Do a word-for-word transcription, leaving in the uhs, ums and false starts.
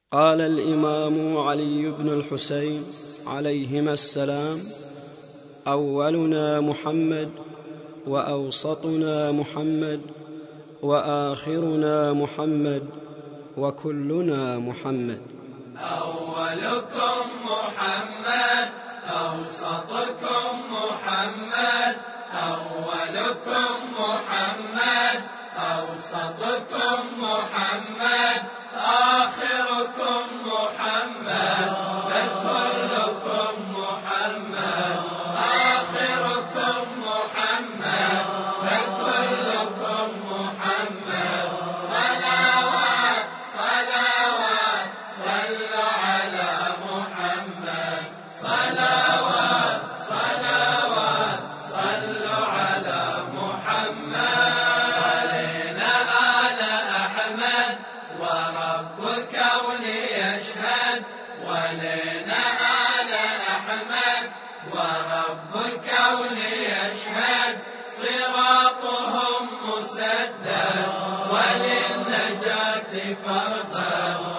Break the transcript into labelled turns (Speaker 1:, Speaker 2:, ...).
Speaker 1: قال الإمام علي بن الحسين عليهما السلام: أولنا محمد، وأوسطنا محمد، وآخرنا محمد، وكلنا محمد.
Speaker 2: أولكم محمد، أوسطكم محمد، أولكم محمد، أوسطكم محمد، آخركم محمد، بل كلكم محمد، آخركم محمد، بل كلكم محمد. صلوات صلوات صلوا على محمد، صلوات صلوات صلوا على محمد. علينا آل أحمد ورب الكون يشهد، ولنا آل أحمد ورب الكون يشهد، صراطهم مسدد وللنجاة فردا.